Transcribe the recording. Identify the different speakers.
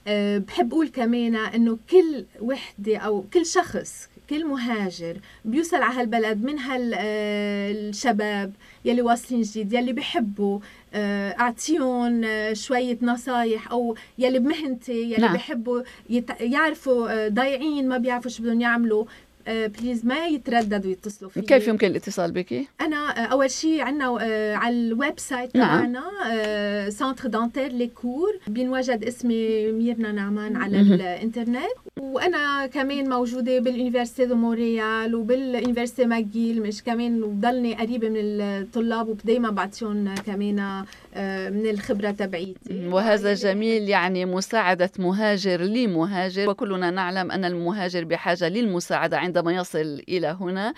Speaker 1: بحب أقول كمان إنه كل وحدة أو كل شخص، كل مهاجر بيوصل على هالبلد من الشباب يلي واصلين جديد، يلي بيحبوا أعطيهم شوية نصايح، أو يلي بمهنتي يلي
Speaker 2: نعم.
Speaker 1: بيحبوا يعرفوا ضايعين ما بيعرفوا شو بدهم يعملوا، بليز ما يترددوا يتصلوا فيي.
Speaker 2: كيف يمكن الاتصال بك؟
Speaker 1: أنا أول شيء عنا على الويب سايت
Speaker 2: نعم.
Speaker 1: تبعنا سانتر دانتير ليكور، بينوجد اسمي ميرنا نعمان على الانترنت. وأنا كمان موجودة بالإونيفرسيتي دو مونريال وبالإونيفرسيتي ماجيل، مش كمان وبضلني قريبة من الطلاب ودايما بعطيهم كمان من الخبرة تبعيتي.
Speaker 2: وهذا جميل، يعني مساعدة مهاجر لمهاجر، وكلنا نعلم أن المهاجر بحاجة للمساعدة عندما يصل إلى هنا.